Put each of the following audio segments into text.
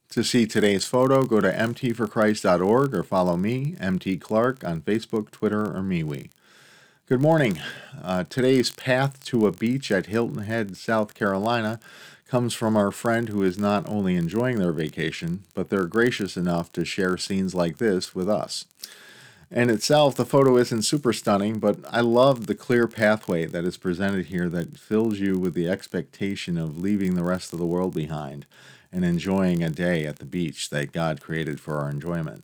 To see today's photo, go to mtforchrist.org or follow me, MT Clark, on Facebook, Twitter, or MeWe. Good morning. Today's path to a beach at Hilton Head, South Carolina, comes from our friend who is not only enjoying their vacation, but they're gracious enough to share scenes like this with us. In itself, the photo isn't super stunning, but I love the clear pathway that is presented here that fills you with the expectation of leaving the rest of the world behind and enjoying a day at the beach that God created for our enjoyment.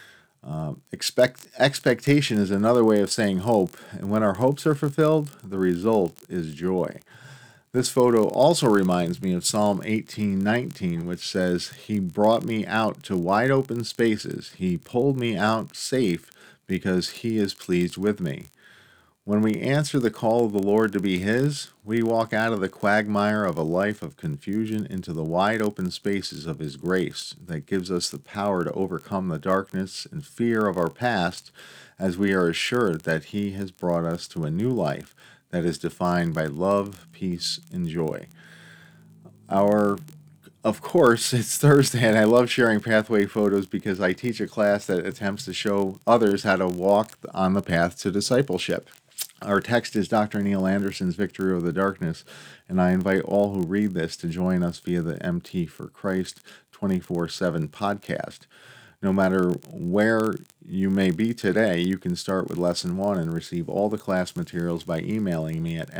Expectation is another way of saying hope, and when our hopes are fulfilled, the result is joy. This photo also reminds me of Psalm 18:19, which says, "He brought me out to wide open spaces. He pulled me out safe because he is pleased with me." When we answer the call of the Lord to be His, we walk out of the quagmire of a life of confusion into the wide open spaces of His grace that gives us the power to overcome the darkness and fear of our past as we are assured that He has brought us to a new life that is defined by love, peace, and joy. Of course, it's Thursday, and I love sharing pathway photos because I teach a class that attempts to show others how to walk on the path to discipleship. Our text is Dr. Neil Anderson's Victory Over the Darkness, and I invite all who read this to join us via the MT for Christ 24/7 podcast. No matter where you may be today, you can start with Lesson 1 and receive all the class materials by emailing me at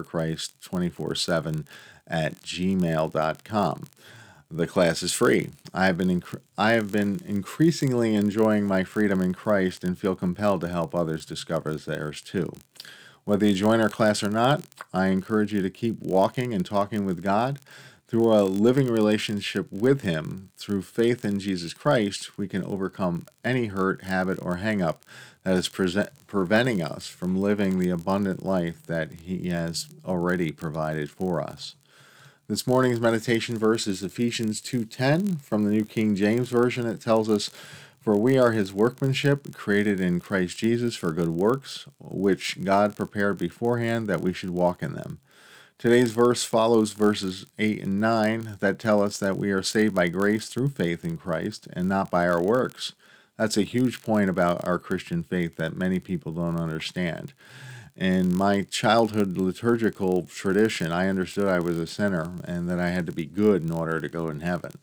mtforchrist247@gmail.com. The class is free. I have been increasingly enjoying my freedom in Christ and feel compelled to help others discover theirs too. Whether you join our class or not, I encourage you to keep walking and talking with God. Through a living relationship with Him, through faith in Jesus Christ, we can overcome any hurt, habit, or hang-up that is preventing us from living the abundant life that He has already provided for us. This morning's meditation verse is Ephesians 2:10 from the New King James Version. It tells us, "For we are His workmanship, created in Christ Jesus for good works, which God prepared beforehand that we should walk in them." Today's verse follows verses 8 and 9 that tell us that we are saved by grace through faith in Christ and not by our works. That's a huge point about our Christian faith that many people don't understand. In my childhood liturgical tradition, I understood I was a sinner and that I had to be good in order to go in heaven.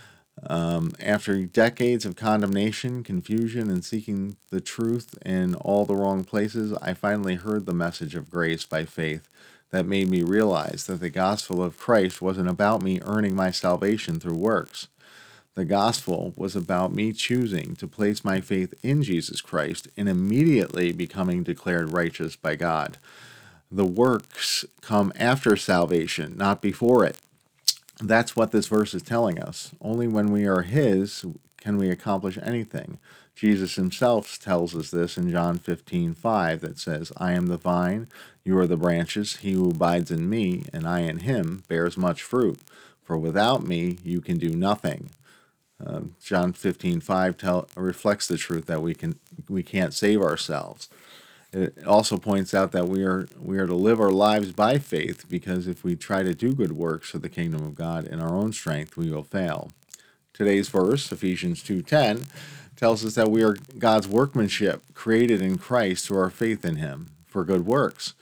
After decades of condemnation, confusion, and seeking the truth in all the wrong places, I finally heard the message of grace by faith that made me realize that the gospel of Christ wasn't about me earning my salvation through works. The gospel was about me choosing to place my faith in Jesus Christ and immediately becoming declared righteous by God. The works come after salvation, not before it. That's what this verse is telling us. Only when we are His can we accomplish anything. Jesus Himself tells us this in John 15:5 that says, "I am the vine, you are the branches. He who abides in me, and I in him, bears much fruit. For without me, you can do nothing." John 15:5 reflects the truth that we can't save ourselves. It also points out that we are to live our lives by faith, because if we try to do good works for the kingdom of God in our own strength, we will fail. Today's verse, Ephesians 2:10, tells us that we are God's workmanship, created in Christ through our faith in Him for good works.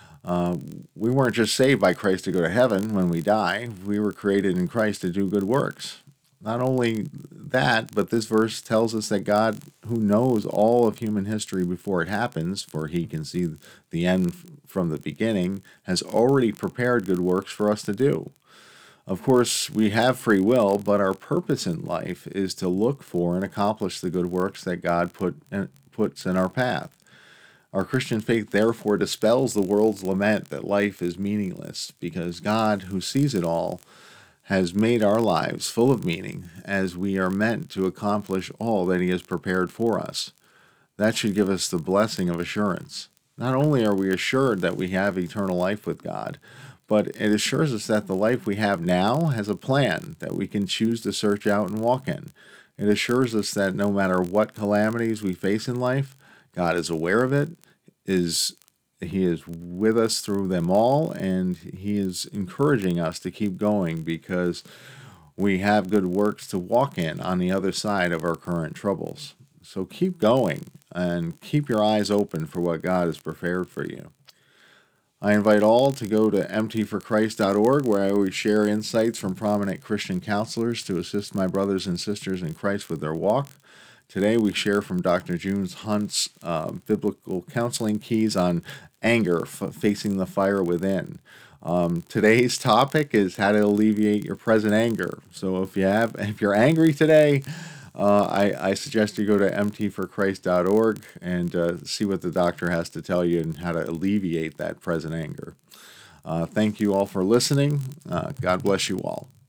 We weren't just saved by Christ to go to heaven when we die. We were created in Christ to do good works. Not only that, but this verse tells us that God, who knows all of human history before it happens, for He can see the end from the beginning, has already prepared good works for us to do. Of course, we have free will, but our purpose in life is to look for and accomplish the good works that God puts in our path. Our Christian faith therefore dispels the world's lament that life is meaningless, because God, who sees it all, has made our lives full of meaning, as we are meant to accomplish all that He has prepared for us. That should give us the blessing of assurance. Not only are we assured that we have eternal life with God, but it assures us that the life we have now has a plan that we can choose to search out and walk in. It assures us that no matter what calamities we face in life, God is aware of it, He is with us through them all, and He is encouraging us to keep going, because We have good works to walk in on the other side of our current troubles. So keep going and keep your eyes open for what God has prepared for you. I invite all to go to mtforchrist.org, where I always share insights from prominent Christian counselors to assist my brothers and sisters in Christ with their walk. Today we share from Dr. June Hunt's biblical counseling keys on anger, facing the fire within. Today's topic is how to alleviate your present anger. So if you're angry today, I suggest you go to mtforchrist.org and see what the doctor has to tell you and how to alleviate that present anger. Thank you all for listening. God bless you all.